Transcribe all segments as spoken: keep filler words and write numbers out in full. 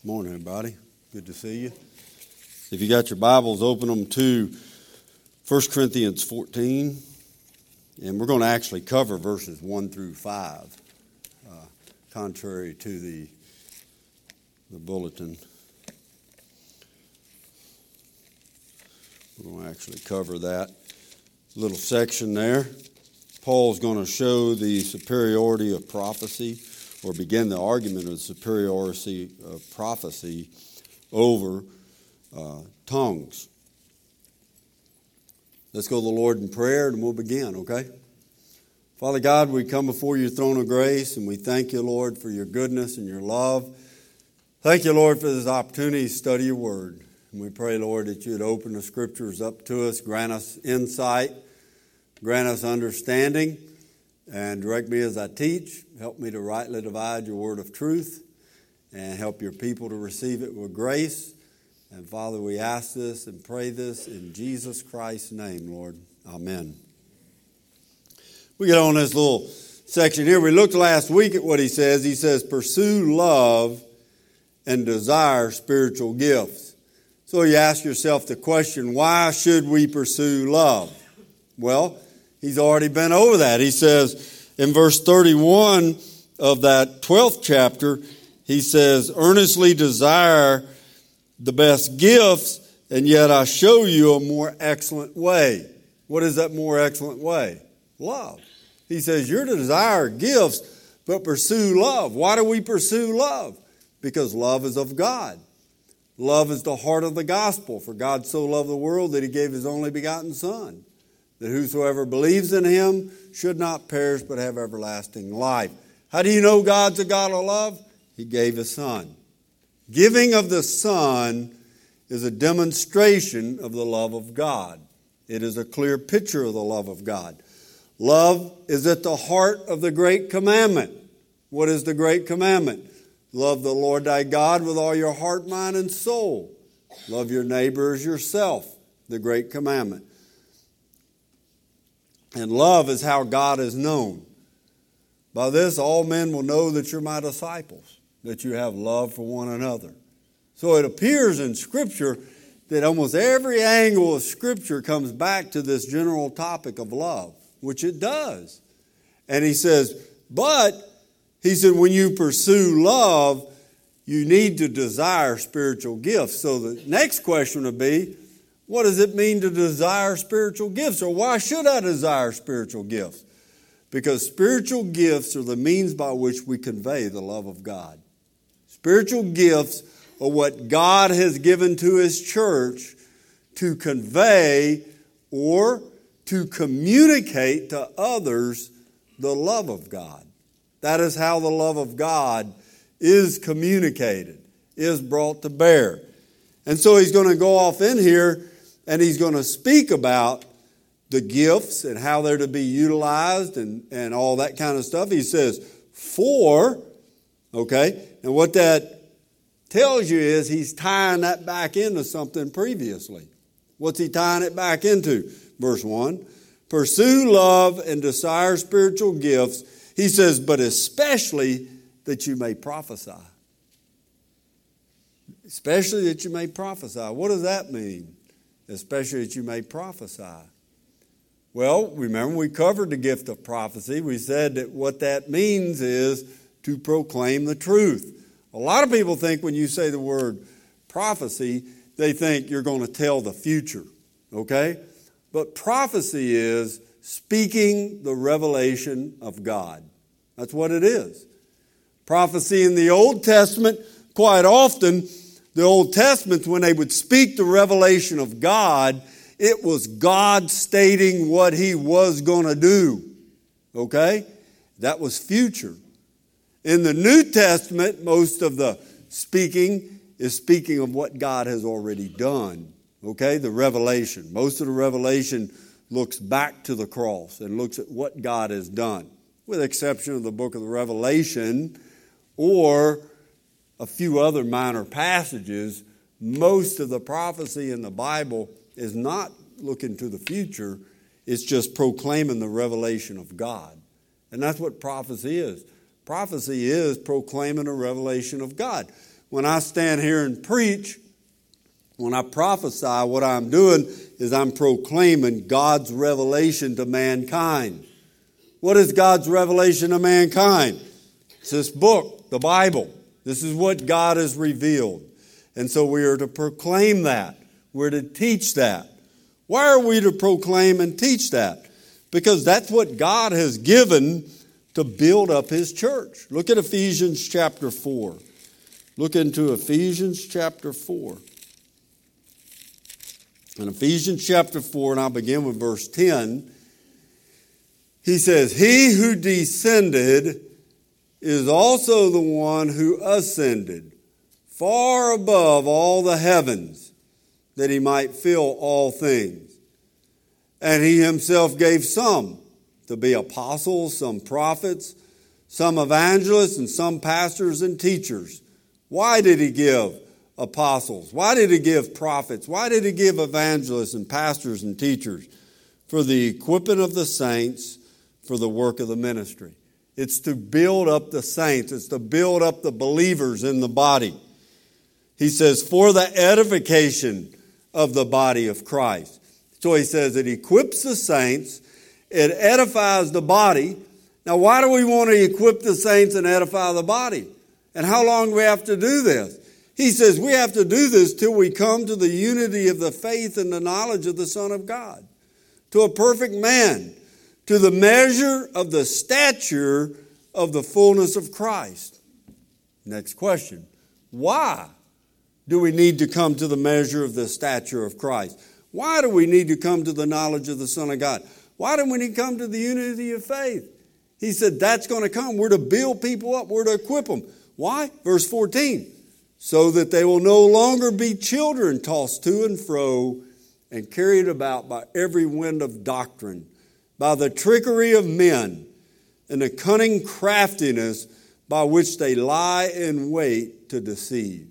Morning, everybody. Good to see you. If you got your Bibles, open them to First Corinthians fourteen, and we're going to actually cover verses one through five, uh, contrary to the, the bulletin. We're going to actually cover that little section there. Paul's going to show the superiority of prophecy, or begin the argument of the superiority of prophecy over uh, tongues. Let's go to the Lord in prayer and we'll begin, okay? Father God, we come before your throne of grace and we thank you, Lord, for your goodness and your love. Thank you, Lord, for this opportunity to study your word. And we pray, Lord, that you would open the scriptures up to us, grant us insight, grant us understanding, and direct me as I teach. Help me to rightly divide your word of truth and help your people to receive it with grace. And Father, we ask this and pray this in Jesus Christ's name, Lord. Amen. We get on this little section here. We looked last week at what he says. He says, pursue love and desire spiritual gifts. So you ask yourself the question, why should we pursue love? Well, he's already been over that. He says in verse thirty-one of that twelfth chapter, he says, earnestly desire the best gifts, and yet I show you a more excellent way. What is that more excellent way? Love. He says, you're to desire gifts, but pursue love. Why do we pursue love? Because love is of God. Love is the heart of the gospel. For God so loved the world that he gave his only begotten Son, that whosoever believes in him should not perish but have everlasting life. How do you know God's a God of love? He gave his Son. Giving of the Son is a demonstration of the love of God. It is a clear picture of the love of God. Love is at the heart of the great commandment. What is the great commandment? Love the Lord thy God with all your heart, mind, and soul. Love your neighbor as yourself, the great commandment. And love is how God is known. By this, all men will know that you're my disciples, that you have love for one another. So it appears in Scripture that almost every angle of Scripture comes back to this general topic of love, which it does. And he says, but, he said, when you pursue love, you need to desire spiritual gifts. So the next question would be, what does it mean to desire spiritual gifts? Or why should I desire spiritual gifts? Because spiritual gifts are the means by which we convey the love of God. Spiritual gifts are what God has given to his church to convey or to communicate to others the love of God. That is how the love of God is communicated, is brought to bear. And so he's going to go off in here and he's going to speak about the gifts and how they're to be utilized and, and all that kind of stuff. He says, for, okay, and what that tells you is he's tying that back into something previously. What's he tying it back into? Verse one, pursue love and desire spiritual gifts. He says, but especially that you may prophesy. Especially that you may prophesy. What does that mean? Especially that you may prophesy. Well, remember we covered the gift of prophecy. We said that what that means is to proclaim the truth. A lot of people think when you say the word prophecy, they think you're going to tell the future, okay? But prophecy is speaking the revelation of God. That's what it is. Prophecy in the Old Testament, quite often, the Old Testament, when they would speak the revelation of God, it was God stating what he was going to do. Okay? That was future. In the New Testament, most of the speaking is speaking of what God has already done. Okay? The revelation. Most of the revelation looks back to the cross and looks at what God has done, with the exception of the book of the Revelation or a few other minor passages. Most of the prophecy in the Bible is not looking to the future. It's just proclaiming the revelation of God. And that's what prophecy is. Prophecy is proclaiming a revelation of God. when I stand here and preach, when I prophesy, what I'm doing is I'm proclaiming God's revelation to mankind. What is God's revelation to mankind? It's this book, the Bible. This is what God has revealed. And so we are to proclaim that. We're to teach that. Why are we to proclaim and teach that? Because that's what God has given to build up His church. Look at Ephesians chapter four. Look into Ephesians chapter four. In Ephesians chapter four, and I'll begin with verse ten, he says, "He who descended is also the one who ascended far above all the heavens, that He might fill all things. And He Himself gave some to be apostles, some prophets, some evangelists, and some pastors and teachers." Why did He give apostles? Why did He give prophets? Why did He give evangelists and pastors and teachers? For the equipping of the saints, for the work of the ministry. It's to build up the saints. It's to build up the believers in the body. He says, for the edification of the body of Christ. So he says it equips the saints. It edifies the body. Now, why do we want to equip the saints and edify the body? And how long do we have to do this? He says we have to do this till we come to the unity of the faith and the knowledge of the Son of God, to a perfect man, to the measure of the stature of the fullness of Christ. Next question. Why do we need to come to the measure of the stature of Christ? Why do we need to come to the knowledge of the Son of God? Why do we need to come to the unity of faith? He said that's going to come. We're to build people up. We're to equip them. Why? Verse fourteen. So that they will no longer be children tossed to and fro and carried about by every wind of doctrine, by the trickery of men and the cunning craftiness by which they lie in wait to deceive.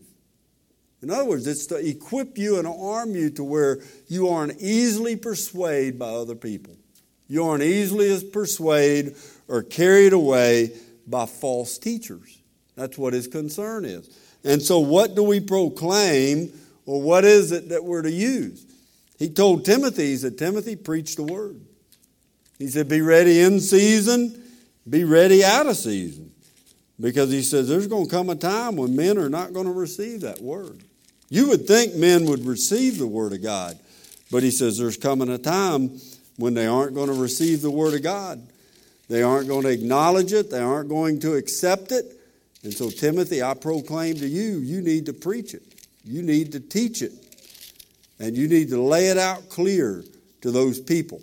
In other words, it's to equip you and arm you to where you aren't easily persuaded by other people. You aren't easily persuaded or carried away by false teachers. That's what his concern is. And so what do we proclaim, or what is it that we're to use? He told Timothy, he said, Timothy, preach the word. He said, be ready in season, be ready out of season. Because he says there's going to come a time when men are not going to receive that word. You would think men would receive the word of God. But he says there's coming a time when they aren't going to receive the word of God. They aren't going to acknowledge it. They aren't going to accept it. And so, Timothy, I proclaim to you, you need to preach it. You need to teach it. And you need to lay it out clear to those people.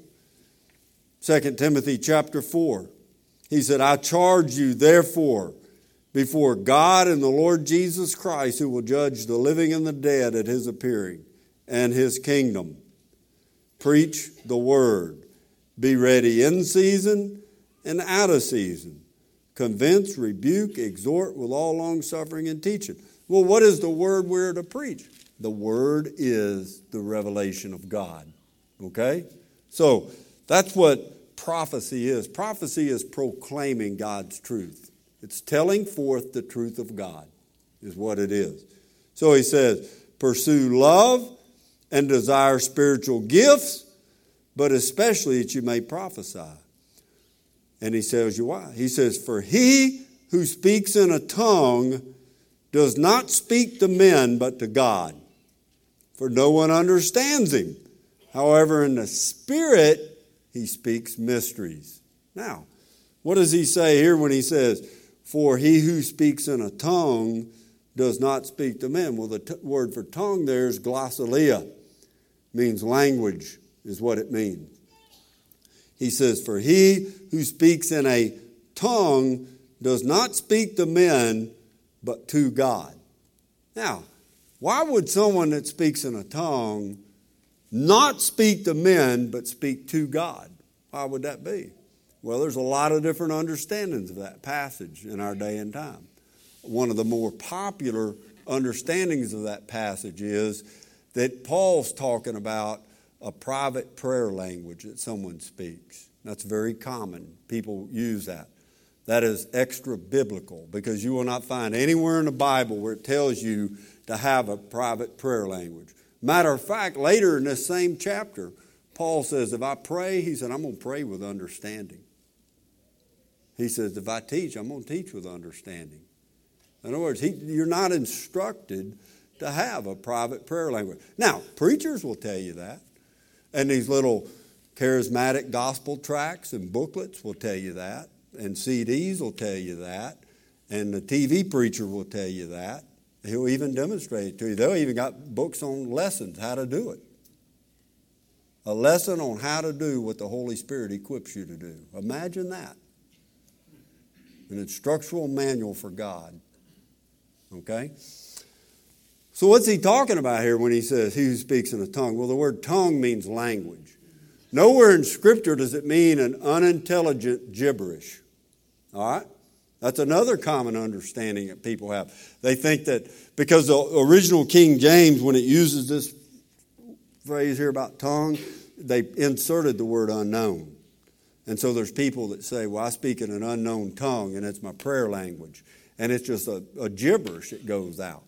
Second Timothy chapter four. He said, I charge you, therefore, before God and the Lord Jesus Christ, who will judge the living and the dead at his appearing and his kingdom. Preach the word. Be ready in season and out of season. Convince, rebuke, exhort with all long-suffering and teaching. Well, what is the word we're to preach? The word is the revelation of God. Okay? So, that's what prophecy is. Prophecy is proclaiming God's truth. It's telling forth the truth of God, is what it is. So he says, pursue love and desire spiritual gifts, but especially that you may prophesy. And he tells you why. He says, for he who speaks in a tongue does not speak to men, but to God. For no one understands him. However, in the Spirit, he speaks mysteries. Now, what does he say here when he says, for he who speaks in a tongue does not speak to men? Well, the t- word for tongue there is glossalia. Means language is what it means. He says, for he who speaks in a tongue does not speak to men, but to God. Now, why would someone that speaks in a tongue not speak to men, but speak to God? Why would that be? Well, there's a lot of different understandings of that passage in our day and time. One of the more popular understandings of that passage is that Paul's talking about a private prayer language that someone speaks. That's very common. People use that. That is extra biblical, because you will not find anywhere in the Bible where it tells you to have a private prayer language. Matter of fact, later in this same chapter, Paul says, if I pray, he said, I'm going to pray with understanding. He says, if I teach, I'm going to teach with understanding. In other words, he, you're not instructed to have a private prayer language. Now, preachers will tell you that. And these little charismatic gospel tracts and booklets will tell you that. And C Ds will tell you that. And the T V preacher will tell you that. He'll even demonstrate it to you. They'll even got books on lessons, how to do it. A lesson on how to do what the Holy Spirit equips you to do. Imagine that. An instructional manual for God. Okay? So what's he talking about here when he says, he who speaks in a tongue? Well, the word tongue means language. Nowhere in Scripture does it mean an unintelligent gibberish. All right? That's another common understanding that people have. They think that because the original King James, when it uses this phrase here about tongue, they inserted the word unknown. And so there's people that say, well, I speak in an unknown tongue, and it's my prayer language. And it's just a, a gibberish that goes out.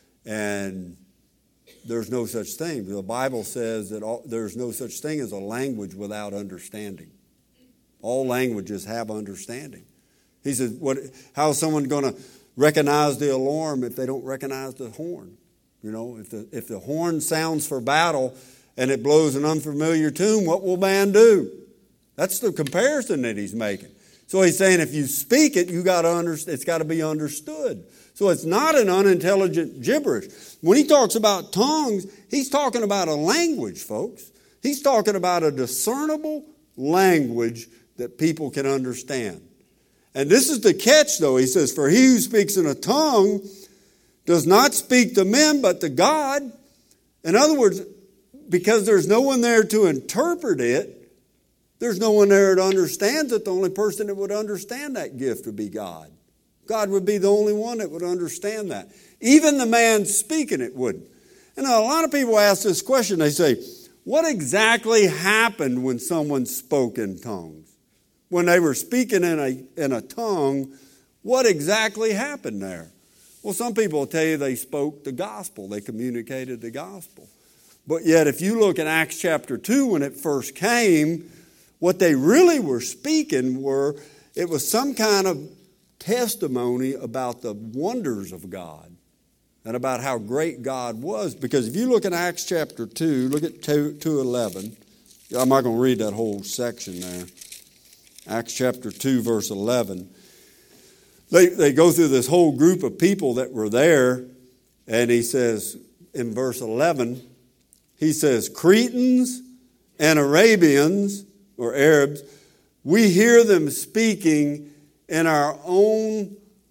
And there's no such thing. The Bible says that all, there's no such thing as a language without understanding. All languages have understanding. He says, "What? How is someone going to recognize the alarm if they don't recognize the horn? You know, if the if the horn sounds for battle and it blows an unfamiliar tune, what will man do?" That's the comparison that he's making. So he's saying if you speak it, you got to understand. It's got to be understood. So it's not an unintelligent gibberish. When he talks about tongues, he's talking about a language, folks. He's talking about a discernible language that people can understand. And this is the catch, though. He says, for he who speaks in a tongue does not speak to men, but to God. In other words, because there's no one there to interpret it, there's no one there that understands it. The only person that would understand that gift would be God. God would be the only one that would understand that. Even the man speaking it wouldn't. And a lot of people ask this question. They say, what exactly happened when someone spoke in tongues? When they were speaking in a, in a tongue, what exactly happened there? Well, some people will tell you they spoke the gospel. They communicated the gospel. But yet, if you look at Acts chapter two, when it first came, what they really were speaking were, it was some kind of testimony about the wonders of God and about how great God was. Because if you look at Acts chapter two, look at two eleven. I'm not going to read that whole section there. Acts chapter two, verse eleven. They, they go through this whole group of people that were there, and he says in verse eleven, he says, Cretans and Arabians, or Arabs, we hear them speaking in our own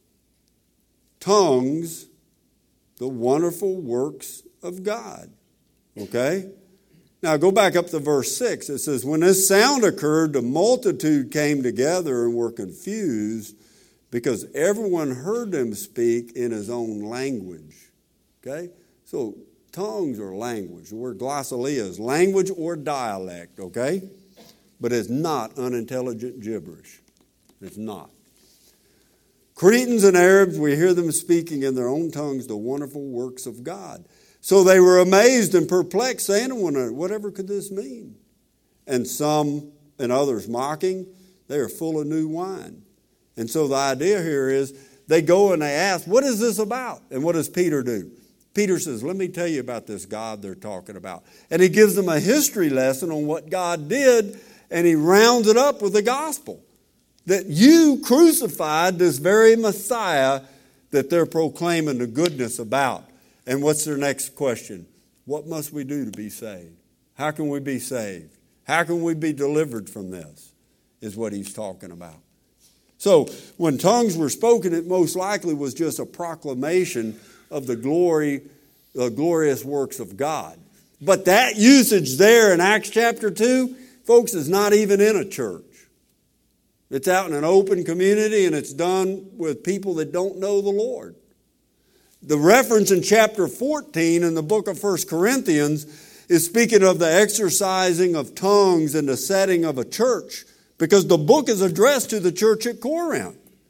tongues the wonderful works of God. Okay? Now go back up to verse six. It says, when this sound occurred, the multitude came together and were confused because everyone heard them speak in his own language. Okay? So tongues are language. The word glossolalia is language or dialect. Okay? But it's not unintelligent gibberish. It's not. Cretans and Arabs, we hear them speaking in their own tongues the wonderful works of God. So they were amazed and perplexed, saying to one another, whatever could this mean? And some and others mocking, they are full of new wine. And so the idea here is they go and they ask, what is this about? And what does Peter do? Peter says, let me tell you about this God they're talking about. And he gives them a history lesson on what God did, and he rounds it up with the gospel. That you crucified this very Messiah that they're proclaiming the goodness about. And what's their next question? What must we do to be saved? How can we be saved? How can we be delivered from this? Is what he's talking about. So when tongues were spoken, it most likely was just a proclamation of the glory, the glorious works of God. But that usage there in Acts chapter two, folks, is not even in a church. It's out in an open community, and it's done with people that don't know the Lord. The reference in chapter fourteen in the book of First Corinthians is speaking of the exercising of tongues in the setting of a church, because the book is addressed to the church at Corinth.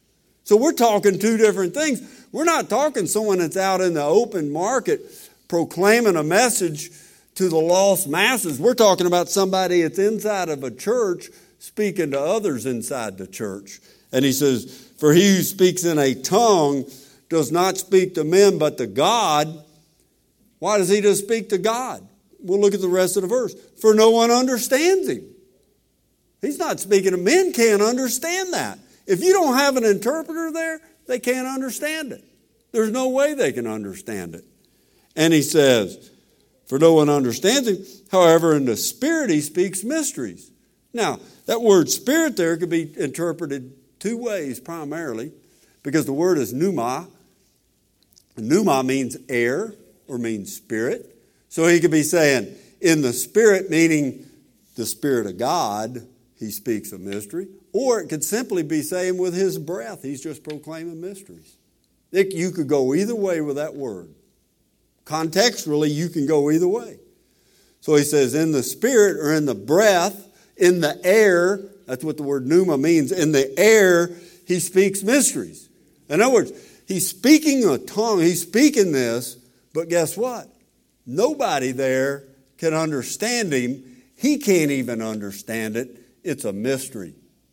So we're talking two different things. We're not talking someone that's out in the open market proclaiming a message to the lost masses. We're talking about somebody that's inside of a church speaking to others inside the church. And he says, for he who speaks in a tongue does not speak to men but to God. Why does he just speak to God? We'll look at the rest of the verse. For no one understands him. He's not speaking to men, can't understand that. If you don't have an interpreter there, they can't understand it. There's no way they can understand it. And he says, for no one understands him. However, in the Spirit he speaks mysteries. Now, that word spirit there could be interpreted two ways primarily, because the word is pneuma. Pneuma means air or means spirit. So he could be saying, in the Spirit, meaning the Spirit of God, he speaks a mystery. Or it could simply be saying with his breath, he's just proclaiming mysteries. It, you could go either way with that word. Contextually, you can go either way. So he says, in the Spirit or in the breath, in the air, that's what the word pneuma means. In the air, he speaks mysteries. In other words, he's speaking a tongue, he's speaking this, but guess what? Nobody there can understand him. He can't even understand it. It's a mystery.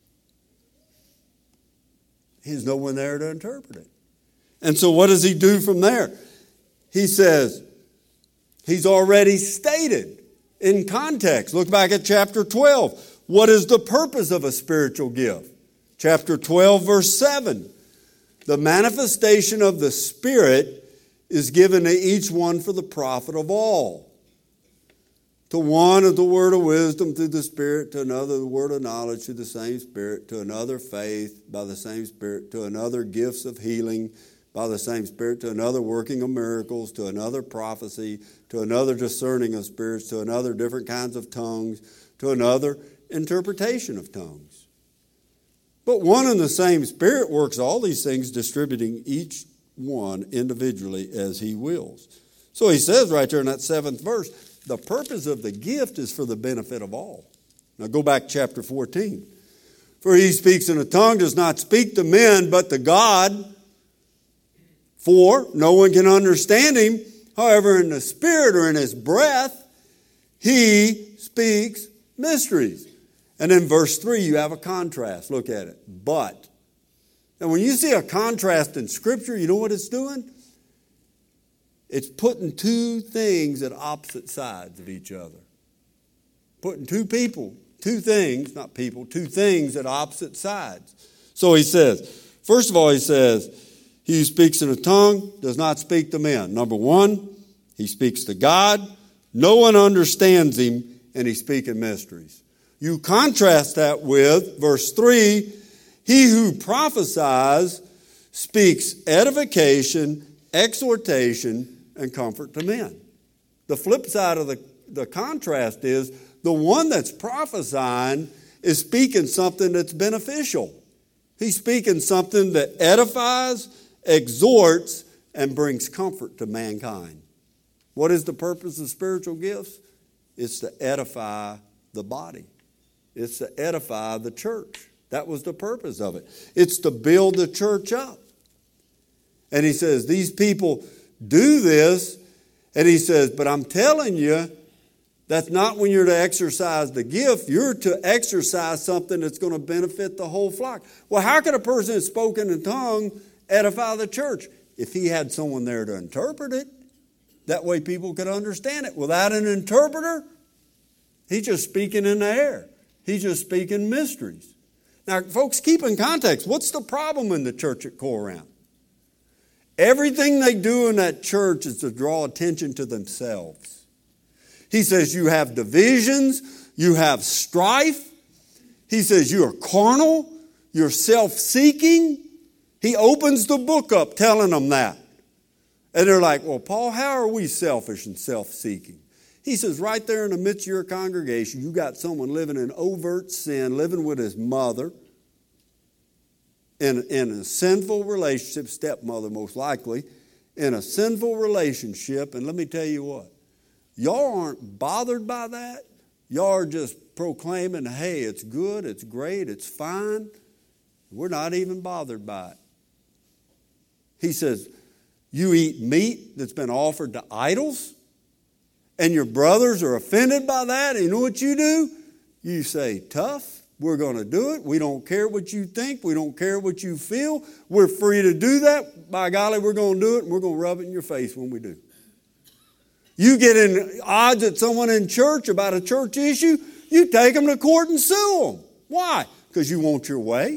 There's no one there to interpret it. And so what does he do from there? He says, he's already stated in context. Look back at chapter twelve. What is the purpose of a spiritual gift? Chapter twelve, verse seven. The manifestation of the Spirit is given to each one for the profit of all. To one is the word of wisdom through the Spirit, to another the word of knowledge through the same Spirit, to another faith by the same Spirit, to another gifts of healing by the same Spirit, to another working of miracles, to another prophecy, to another discerning of spirits, to another different kinds of tongues, to another interpretation of tongues. But one and the same Spirit works all these things, distributing each one individually as he wills. So he says right there in that seventh verse, the purpose of the gift is for the benefit of all. Now go back to chapter fourteen. For he speaks in a tongue does not speak to men but to God. For no one can understand him. However, in the Spirit or in his breath, he speaks mysteries. And in verse three, you have a contrast. Look at it. But. And when you see a contrast in Scripture, you know what it's doing? It's putting two things at opposite sides of each other. Putting two people, two things, not people, two things at opposite sides. So he says, first of all, he says, he who speaks in a tongue does not speak to men. Number one, he speaks to God. No one understands him, and he's speaking mysteries. You contrast that with verse three, he who prophesies speaks edification, exhortation, and comfort to men. The flip side of the, the contrast is the one that's prophesying is speaking something that's beneficial. He's speaking something that edifies, exhorts, and brings comfort to mankind. What is the purpose of spiritual gifts? It's to edify the body. It's to edify the church. That was the purpose of it. It's to build the church up. And he says, these people do this. And he says, but I'm telling you, that's not when you're to exercise the gift. You're to exercise something that's going to benefit the whole flock. Well, how could a person that's spoken in tongue edify the church? If he had someone there to interpret it, that way people could understand it. Without an interpreter, he's just speaking in the air. He's just speaking mysteries. Now, folks, keep in context. What's the problem in the church at Corinth? Everything they do in that church is to draw attention to themselves. He says you have divisions, you have strife. He says you are carnal, you're self-seeking. He opens the book up telling them that. And they're like, well, Paul, how are we selfish and self-seeking? He says right there in the midst of your congregation, you got someone living in overt sin, living with his mother, in, in a sinful relationship, stepmother most likely, in a sinful relationship. And let me tell you what, y'all aren't bothered by that. Y'all are just proclaiming, hey, it's good, it's great, it's fine. We're not even bothered by it. He says, you eat meat that's been offered to idols, and your brothers are offended by that, and you know what you do? You say, tough, we're going to do it. We don't care what you think. We don't care what you feel. We're free to do that. By golly, we're going to do it, and we're going to rub it in your face when we do. You get in odds at someone in church about a church issue, you take them to court and sue them. Why? Because you want your way.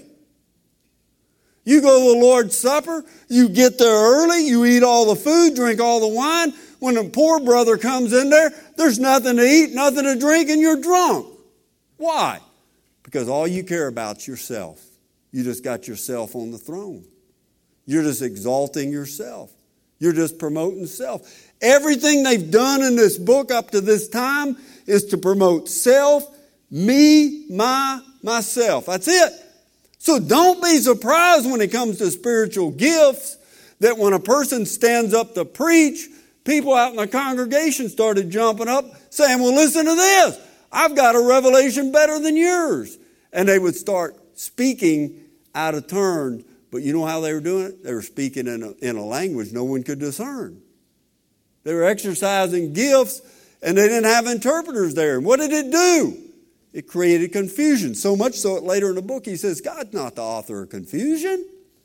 You go to the Lord's Supper, you get there early, you eat all the food, drink all the wine. When the poor brother comes in there, there's nothing to eat, nothing to drink, and you're drunk. Why? Because all you care about is yourself. You just got yourself on the throne. You're just exalting yourself. You're just promoting self. Everything they've done in this book up to this time is to promote self, me, my, myself. That's it. So don't be surprised when it comes to spiritual gifts that when a person stands up to preach, people out in the congregation started jumping up saying, well, listen to this. I've got a revelation better than yours. And they would start speaking out of turn. But you know how they were doing it? They were speaking in a, in a language no one could discern. They were exercising gifts and they didn't have interpreters there. And what did it do? It created confusion. So much so that later in the book he says, God's not the author of confusion.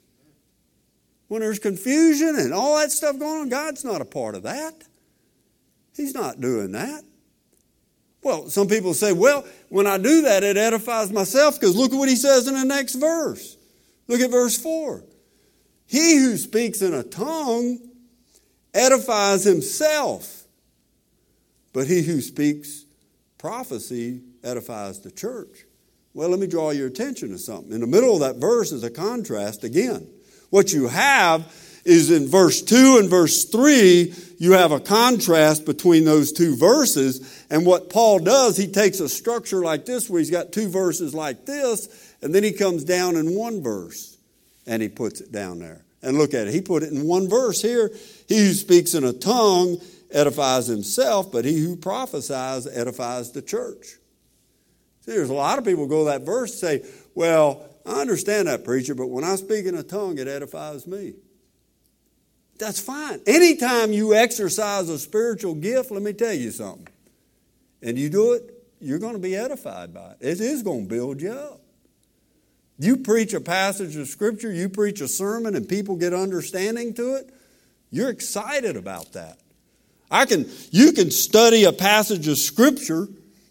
When there's confusion and all that stuff going on, God's not a part of that. He's not doing that. Well, some people say, well, when I do that, it edifies myself, because look at what he says in the next verse. Look at verse four. He who speaks in a tongue edifies himself, but he who speaks prophecy edifies the church. Well, let me draw your attention to something. In the middle of that verse is a contrast again. What you have is in verse two and verse three, you have a contrast between those two verses. And what Paul does, he takes a structure like this where he's got two verses like this, and then he comes down in one verse and he puts it down there. And look at it. He put it in one verse here. He who speaks in a tongue edifies himself, but he who prophesies edifies the church. See, there's a lot of people go to that verse and say, well, I understand that, preacher, but when I speak in a tongue, it edifies me. That's fine. Anytime you exercise a spiritual gift, let me tell you something. And you do it, you're going to be edified by it. It is going to build you up. You preach a passage of Scripture, you preach a sermon, and people get understanding to it, you're excited about that. I can, you can study a passage of Scripture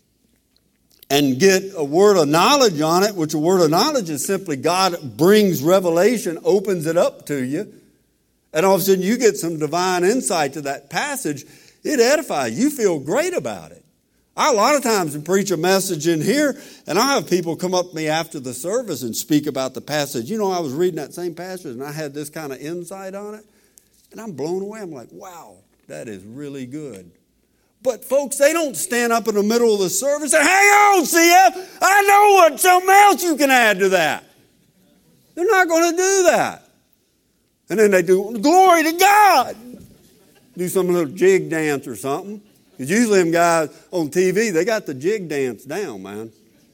and get a word of knowledge on it, which a word of knowledge is simply God brings revelation, opens it up to you, and all of a sudden you get some divine insight to that passage. It edifies. You feel great about it. I a lot of times preach a message in here, and I have people come up to me after the service and speak about the passage. You know, I was reading that same passage, and I had this kind of insight on it, and I'm blown away. I'm like, wow, that is really good. But folks, they don't stand up in the middle of the service and say, hang on, C F, I know what, something else you can add to that. They're not going to do that. And then they do, glory to God. Do some little jig dance or something. Because usually them guys on T V, they got the jig dance down, man.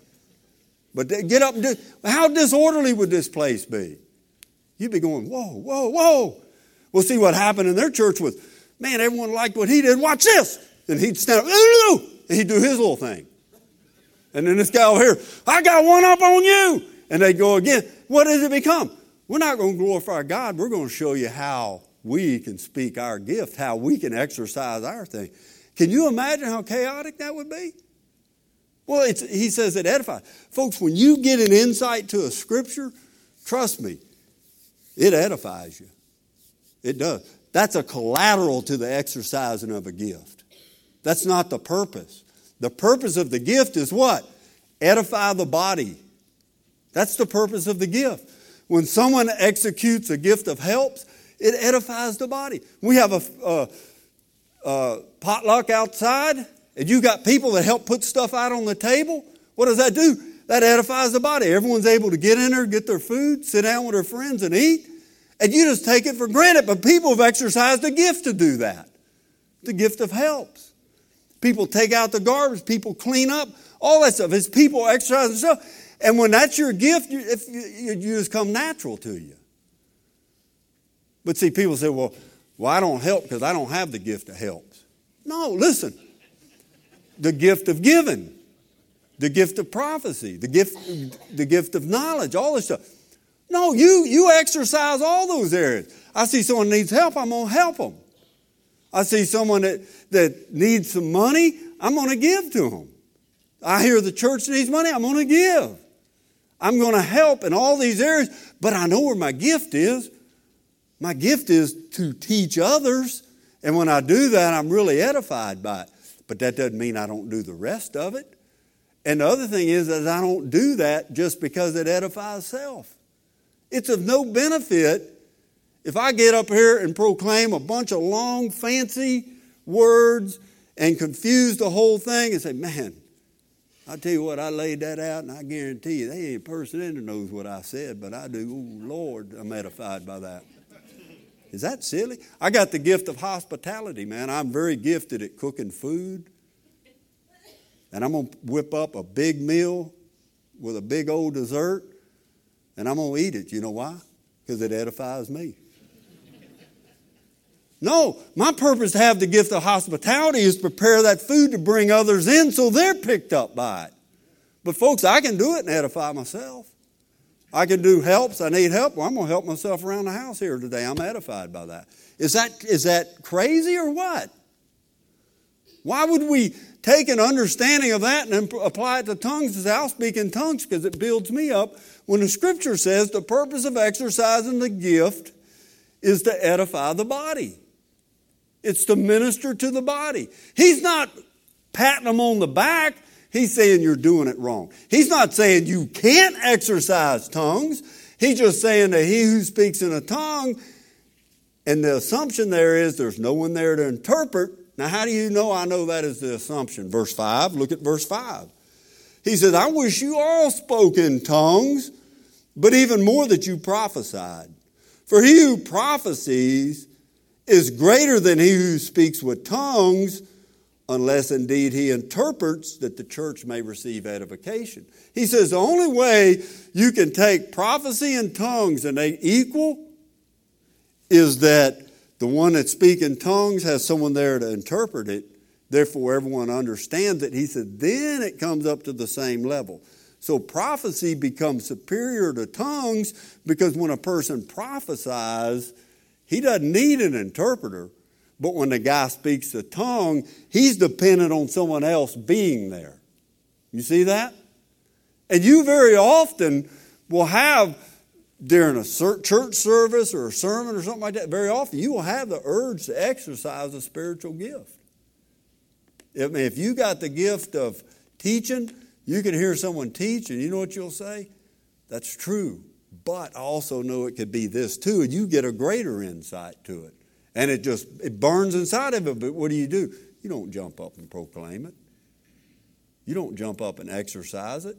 But they get up and do, how disorderly would this place be? You'd be going, whoa, whoa, whoa. Well, see what happened in their church was, man, everyone liked what he did. Watch this. And he'd stand up, and he'd do his little thing. And then this guy over here, I got one up on you. And they'd go again. What does it become? We're not going to glorify God. We're going to show you how we can speak our gift, how we can exercise our thing. Can you imagine how chaotic that would be? Well, it's, he says it edifies. Folks, when you get an insight to a scripture, trust me, it edifies you. It does. That's a collateral to the exercising of a gift. That's not the purpose. The purpose of the gift is what? Edify the body. That's the purpose of the gift. When someone executes a gift of helps, it edifies the body. We have a, a, a potluck outside, and you got people that help put stuff out on the table. What does that do? That edifies the body. Everyone's able to get in there, get their food, sit down with their friends and eat. And you just take it for granted. But people have exercised a gift to do that. The gift of helps. People take out the garbage. People clean up. All that stuff. It's people exercising stuff. And when that's your gift, you, if you, you just come natural to you. But see, people say, well, well, I don't help because I don't have the gift of helps. No, listen. The gift of giving, the gift of prophecy, the gift, the gift of knowledge, all this stuff. No, you, you exercise all those areas. I see someone needs help, I'm going to help them. I see someone that, that needs some money, I'm going to give to them. I hear the church needs money, I'm going to give. I'm going to help in all these areas, but I know where my gift is. My gift is to teach others, and when I do that, I'm really edified by it. But that doesn't mean I don't do the rest of it. And the other thing is that I don't do that just because it edifies self. It's of no benefit if I get up here and proclaim a bunch of long, fancy words and confuse the whole thing and say, man, I tell you what, I laid that out and I guarantee you, there ain't a person in there knows what I said, but I do. Oh, Lord, I'm edified by that. Is that silly? I got the gift of hospitality, man. I'm very gifted at cooking food. And I'm going to whip up a big meal with a big old dessert, and I'm going to eat it. You know why? Because it edifies me. No, my purpose to have the gift of hospitality is prepare that food to bring others in so they're picked up by it. But folks, I can do it and edify myself. I can do helps. I need help. Well, I'm going to help myself around the house here today. I'm edified by that. Is that, is that crazy or what? Why would we take an understanding of that and then apply it to tongues and say, I'll speak in tongues because it builds me up, when the Scripture says the purpose of exercising the gift is to edify the body. It's to minister to the body. He's not patting them on the back. He's saying you're doing it wrong. He's not saying you can't exercise tongues. He's just saying that he who speaks in a tongue, and the assumption there is there's no one there to interpret. Now, how do you know I know that is the assumption? Verse five, look at verse five. He says, I wish you all spoke in tongues, but even more that you prophesied. For he who prophesies is greater than he who speaks with tongues, unless indeed he interprets, that the church may receive edification. He says the only way you can take prophecy and tongues and they equal is that the one that speaks in tongues has someone there to interpret it. Therefore, everyone understands it. He said, then it comes up to the same level. So prophecy becomes superior to tongues because when a person prophesies, he doesn't need an interpreter. But when the guy speaks the tongue, he's dependent on someone else being there. You see that? And you very often will have, during a church service or a sermon or something like that, very often you will have the urge to exercise a spiritual gift. I mean, if you got the gift of teaching, you can hear someone teach and you know what you'll say? That's true. But I also know it could be this too, and you get a greater insight to it. And it just, it burns inside of it. But what do you do? You don't jump up and proclaim it. You don't jump up and exercise it.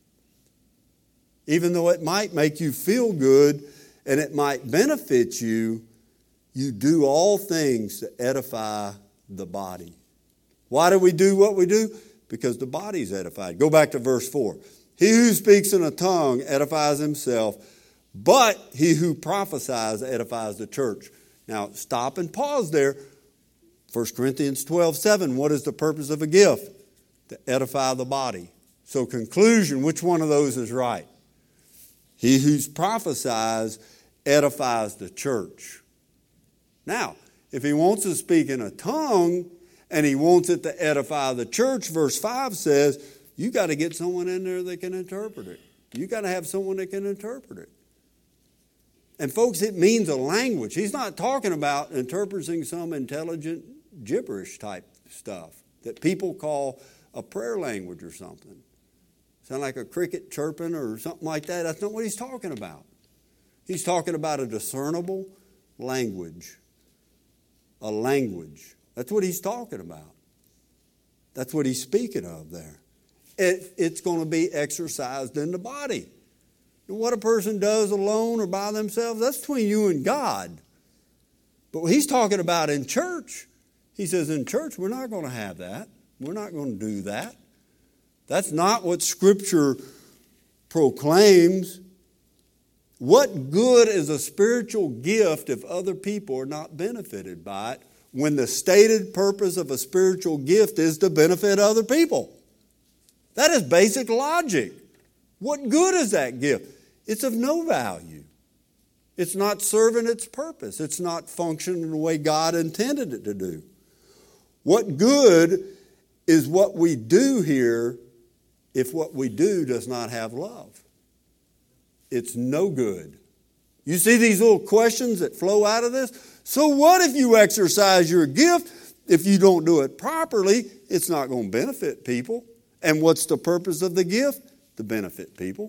Even though it might make you feel good and it might benefit you, you do all things to edify the body. Why do we do what we do? Because the body's edified. Go back to verse four. He who speaks in a tongue edifies himself, but he who prophesies edifies the church. Now, stop and pause there. First Corinthians twelve seven, what is the purpose of a gift? To edify the body. So conclusion, which one of those is right? He who prophesies edifies the church. Now, if he wants to speak in a tongue and he wants it to edify the church, verse five says, you got to get someone in there that can interpret it. You got to have someone that can interpret it. And folks, it means a language. He's not talking about interpreting some intelligent gibberish type stuff that people call a prayer language or something. Sound like a cricket chirping or something like that. That's not what he's talking about. He's talking about a discernible language. A language. That's what he's talking about. That's what he's speaking of there. It, it's going to be exercised in the body. And what a person does alone or by themselves, that's between you and God. But what he's talking about in church, he says in church, we're not going to have that. We're not going to do that. That's not what Scripture proclaims. What good is a spiritual gift if other people are not benefited by it, when the stated purpose of a spiritual gift is to benefit other people? That is basic logic. What good is that gift? It's of no value. It's not serving its purpose. It's not functioning the way God intended it to do. What good is what we do here if what we do does not have love? It's no good. You see these little questions that flow out of this? So what if you exercise your gift? If you don't do it properly, it's not going to benefit people. And what's the purpose of the gift? To benefit people.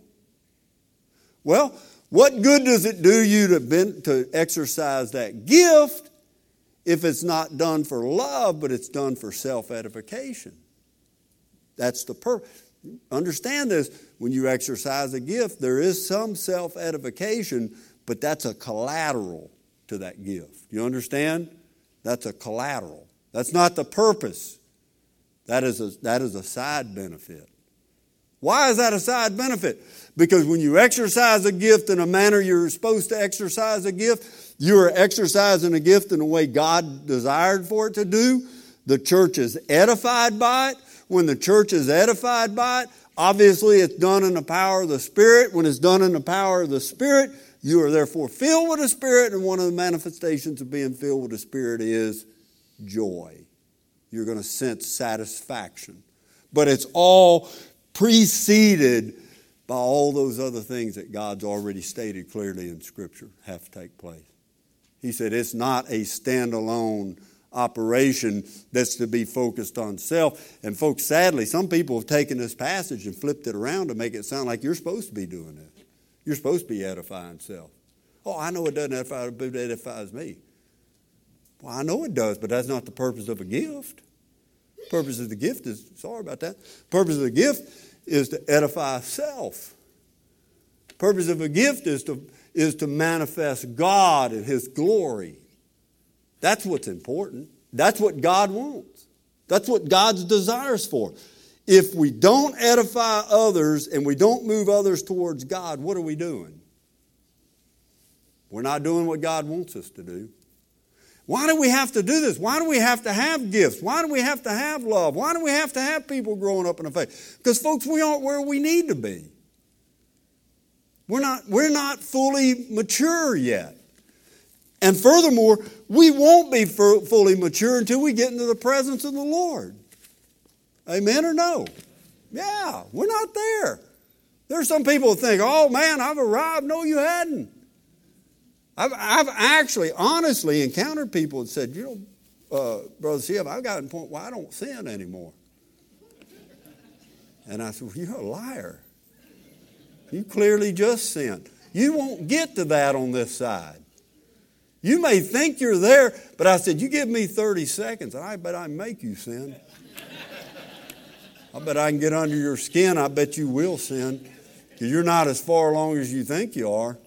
Well, what good does it do you to, ben- to exercise that gift if it's not done for love, but it's done for self-edification? That's the purpose. Understand this, when you exercise a gift, there is some self-edification, but that's a collateral to that gift. You understand? That's a collateral. That's not the purpose. That is a, that is a side benefit. Why is that a side benefit? Because when you exercise a gift in a manner you're supposed to exercise a gift, you are exercising a gift in the way God desired for it to do. The church is edified by it. When the church is edified by it, obviously it's done in the power of the Spirit. When it's done in the power of the Spirit, you are therefore filled with the Spirit, and one of the manifestations of being filled with the Spirit is joy. You're going to sense satisfaction. But it's all preceded by all those other things that God's already stated clearly in Scripture have to take place. He said it's not a standalone operation that's to be focused on self. And folks, sadly, some people have taken this passage and flipped it around to make it sound like you're supposed to be doing this. You're supposed to be edifying self. Oh, I know it doesn't edify, but it edifies me. Well, I know it does, but that's not the purpose of a gift. The purpose of the gift is, sorry about that, the purpose of the gift is to edify self. The purpose of a gift is to, is to manifest God and His glory. That's what's important. That's what God wants. That's what God's desires for. If we don't edify others and we don't move others towards God, what are we doing? We're not doing what God wants us to do. Why do we have to do this? Why do we have to have gifts? Why do we have to have love? Why do we have to have people growing up in the faith? Because, folks, we aren't where we need to be. We're not, we're not fully mature yet. And furthermore, we won't be fully mature until we get into the presence of the Lord. Amen or no? Yeah, we're not there. There's some people who think, oh man, I've arrived. No, you hadn't. I've, I've actually, honestly encountered people and said, you know, uh, Brother Shiv, I've gotten to the point where I don't sin anymore. And I said, well, you're a liar. You clearly just sinned. You won't get to that on this side. You may think you're there, but I said, you give me thirty seconds, and I bet I can make you sin. I bet I can get under your skin. I bet you will sin, because you're not as far along as you think you are.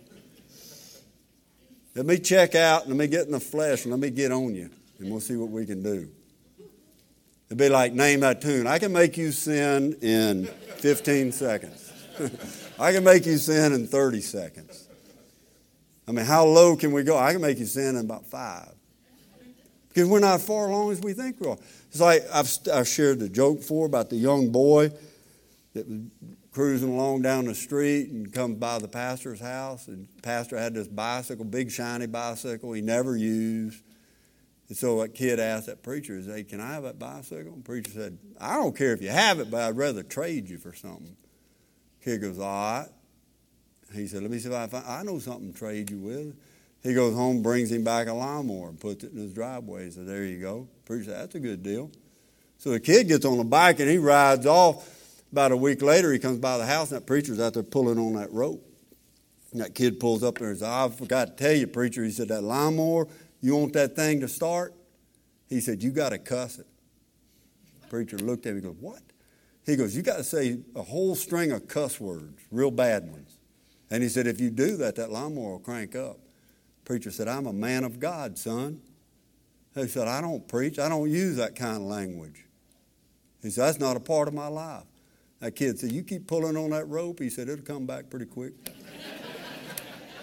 Let me check out, and let me get in the flesh, and let me get on you, and we'll see what we can do. It'd be like, name that tune. I can make you sin in fifteen seconds. I can make you sin in thirty seconds. I mean, how low can we go? I can make you sin in about five. Because we're not far along as we think we are. It's like I've, I've shared the joke before about the young boy that was cruising along down the street and comes by the pastor's house. And the pastor had this bicycle, big shiny bicycle he never used. And so that kid asked that preacher, he said, hey, can I have that bicycle? And the preacher said, I don't care if you have it, but I'd rather trade you for something. The kid goes, all right. He said, let me see if I find, I know something to trade you with. He goes home, brings him back a lawnmower and puts it in his driveway. He said, there you go. The preacher said, that's a good deal. So the kid gets on the bike and he rides off. About a week later, he comes by the house and that preacher's out there pulling on that rope. And that kid pulls up there and says, I forgot to tell you, preacher. He said, that lawnmower, you want that thing to start? He said, you got to cuss it. The preacher looked at him and goes, what? He goes, you got to say a whole string of cuss words, real bad ones. And he said, if you do that, that lawnmower will crank up. The preacher said, I'm a man of God, son. He said, I don't preach. I don't use that kind of language. He said, that's not a part of my life. That kid said, you keep pulling on that rope. He said, it'll come back pretty quick.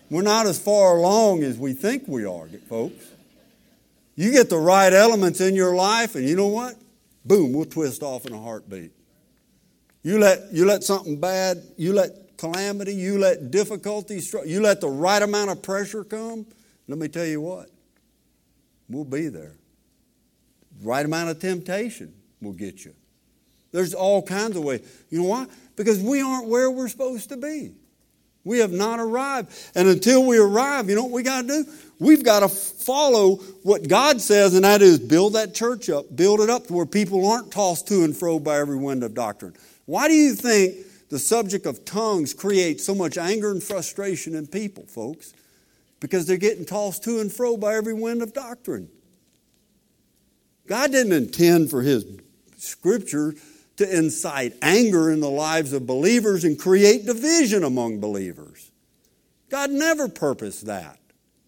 We're not as far along as we think we are, folks. You get the right elements in your life, and you know what? Boom, we'll twist off in a heartbeat. You let, you let something bad, you let calamity, you let difficulty, you let the right amount of pressure come, let me tell you what, we'll be there. Right amount of temptation will get you. There's all kinds of ways. You know why? Because we aren't where we're supposed to be. We have not arrived. And until we arrive, you know what we got to do? We've got to follow what God says, and that is build that church up, build it up to where people aren't tossed to and fro by every wind of doctrine. Why do you think the subject of tongues creates so much anger and frustration in people, folks? Because they're getting tossed to and fro by every wind of doctrine. God didn't intend for His Scripture to incite anger in the lives of believers and create division among believers. God never purposed that.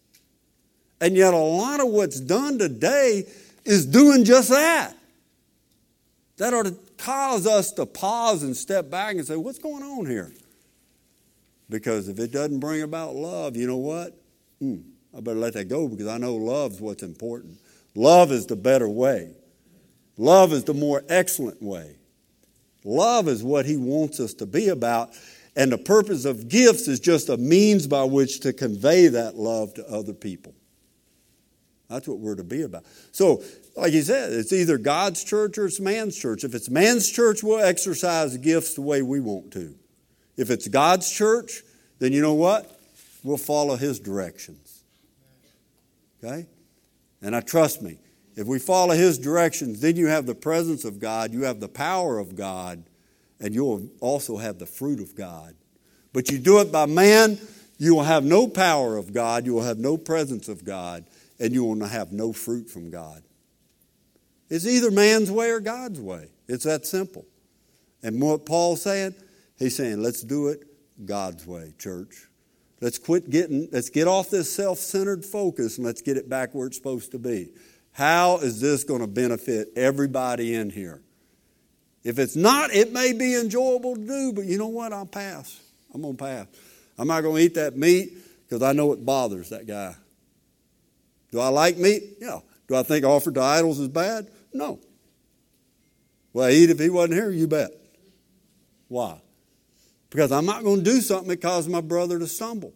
And yet a lot of what's done today is doing just that. That ought to cause us to pause and step back and say, what's going on here? Because if it doesn't bring about love, you know what? Mm, I better let that go because I know love's what's important. Love is the better way. Love is the more excellent way. Love is what He wants us to be about. And the purpose of gifts is just a means by which to convey that love to other people. That's what we're to be about. So, like he said, it's either God's church or it's man's church. If it's man's church, we'll exercise gifts the way we want to. If it's God's church, then you know what? We'll follow His directions. Okay? And I trust me, if we follow His directions, then you have the presence of God, you have the power of God, and you'll also have the fruit of God. But you do it by man, you will have no power of God, you will have no presence of God, and you will have no fruit from God. It's either man's way or God's way. It's that simple. And what Paul's saying, he's saying, let's do it God's way, church. Let's quit getting, let's get off this self-centered focus and let's get it back where it's supposed to be. How is this going to benefit everybody in here? If it's not, it may be enjoyable to do, but you know what? I'll pass. I'm going to pass. I'm not going to eat that meat because I know it bothers that guy. Do I like meat? Yeah. Do I think offered to idols is bad? No. Will I eat if he wasn't here? You bet. Why? Because I'm not going to do something that causes my brother to stumble.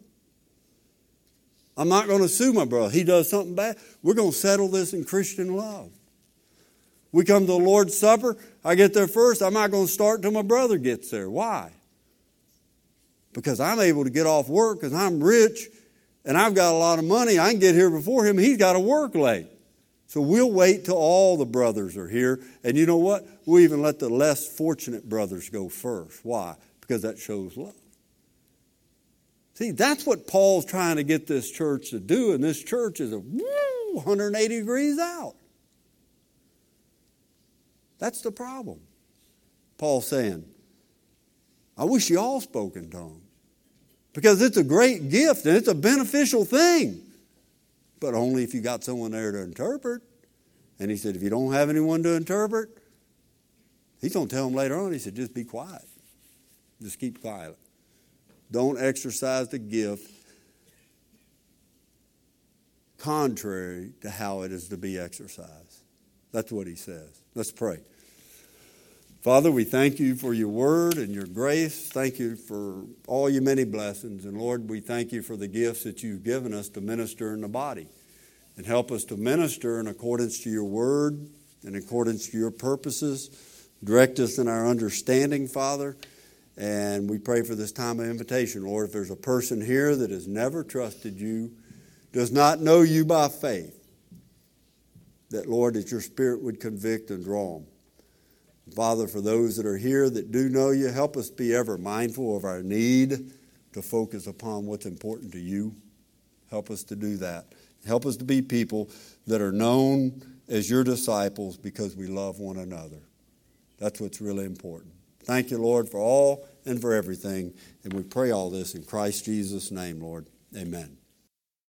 I'm not going to sue my brother. He does something bad. We're going to settle this in Christian love. We come to the Lord's Supper. I get there first. I'm not going to start until my brother gets there. Why? Because I'm able to get off work because I'm rich and I've got a lot of money. I can get here before him. He's got to work late. So we'll wait till all the brothers are here. And you know what? We'll even let the less fortunate brothers go first. Why? Because that shows love. See, that's what Paul's trying to get this church to do. And this church is a woo, one hundred eighty degrees out. That's the problem. Paul's saying, I wish you all spoke in tongues. Because it's a great gift and it's a beneficial thing. But only if you got someone there to interpret. And he said, if you don't have anyone to interpret, he's going to tell them later on, he said, just be quiet. Just keep quiet. Don't exercise the gift contrary to how it is to be exercised. That's what he says. Let's pray. Father, we thank you for your word and your grace. Thank you for all your many blessings. And Lord, we thank you for the gifts that you've given us to minister in the body. And help us to minister in accordance to your word, in accordance to your purposes. Direct us in our understanding, Father. And we pray for this time of invitation. Lord, if there's a person here that has never trusted you, does not know you by faith, that, Lord, that your Spirit would convict and draw them. Father, for those that are here that do know you, help us be ever mindful of our need to focus upon what's important to you. Help us to do that. Help us to be people that are known as your disciples because we love one another. That's what's really important. Thank you, Lord, for all and for everything. And we pray all this in Christ Jesus' name, Lord. Amen.